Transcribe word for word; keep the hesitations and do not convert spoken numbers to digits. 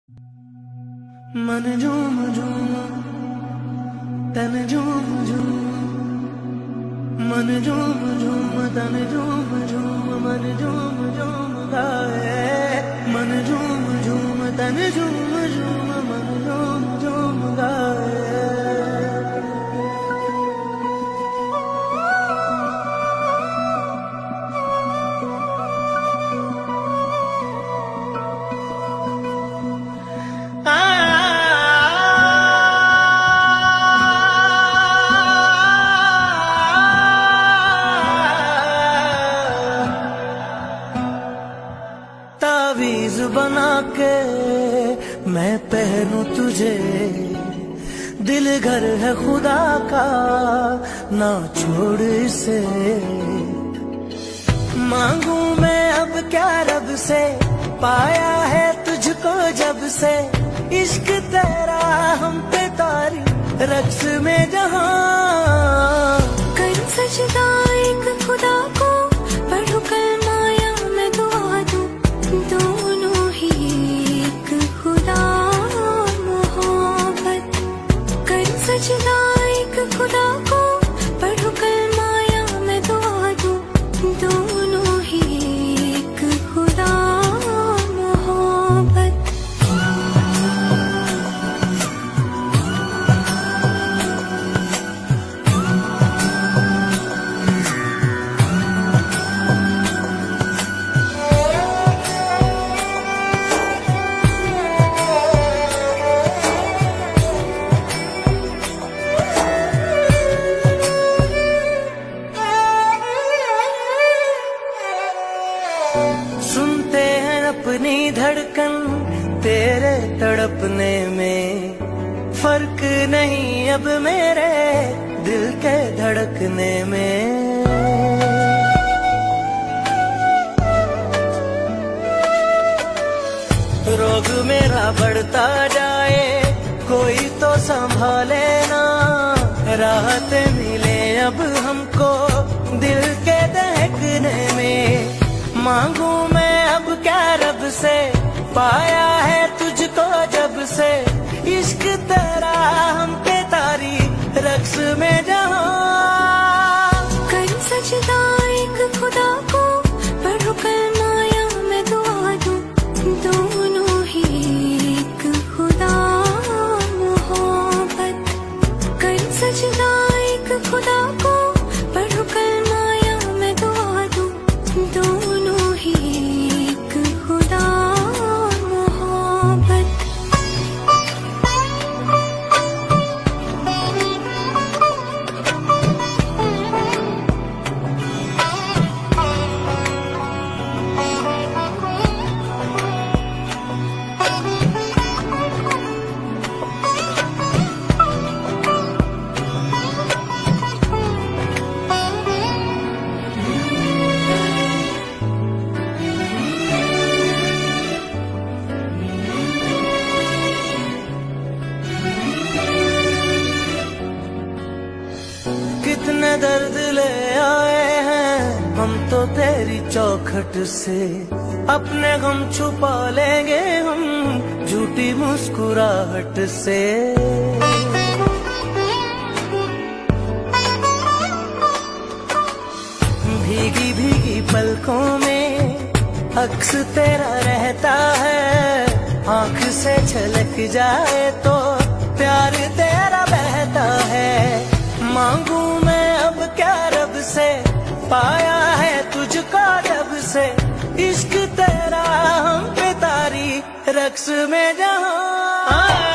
मन झूम झूम तन झूम झूम, मन झूम झूम तन झूम झूम, मन झूम झूम गाए। मन झूम झूम तन झूम झूम, मन झूम झूम गाए। तावीज़ बना के मैं पहनूं तुझे, दिल घर है खुदा का ना छोड़ इसे। मांगू मैं अब क्या रब से, पाया है तुझको जब से। इश्क तेरा हम पे तारी रक्स में जहां, कर सजदा एक खुदा को, पढ़ू कलमा या मैं दुआ दूं। दोनों ही एक खुदा मोहब्बत, कर सजदा एक खुदा को, पढ़ू कलमा या मैं दुआ दूं। दोनों ही एक खुदा मोहब्बत। सुनते हैं अपनी धड़कन तेरे तड़पने में, फर्क नहीं अब मेरे दिल के धड़कने में। रोग मेरा बढ़ता जाए कोई तो संभाले ना, राहतें मिले अब हमको दिल के दहकने में। मांगू मैं अब क्या रब से, पाया है तुझको जब से। इश्क तेरा हम पे तारी रक्स में जहां, कर सजदा एक खुदा को, पढ़ू कलमा या मैं दुआ दूं। दोनों ही एक खुदा मोहब्बत, कर सजदा एक खुदा को, पढ़ू कलमा या मैं दुआ दूं। दोनों ही एक खुदा मोहब्बत। कितने दर्द ले आए हैं हम तो तेरी चौखट से। अपने गम छुपा लेंगे हम झूठी मुस्कुराहट से। भीगी भीगी पलकों में अक्स तेरा रहता है, आंख से छलक जाए तो प्यार तेरा बहता है। मांगू मैं अब क्या रब से, पाया है तुझको जब से। इश्क तेरा हम पे तारी रक्स में जहां।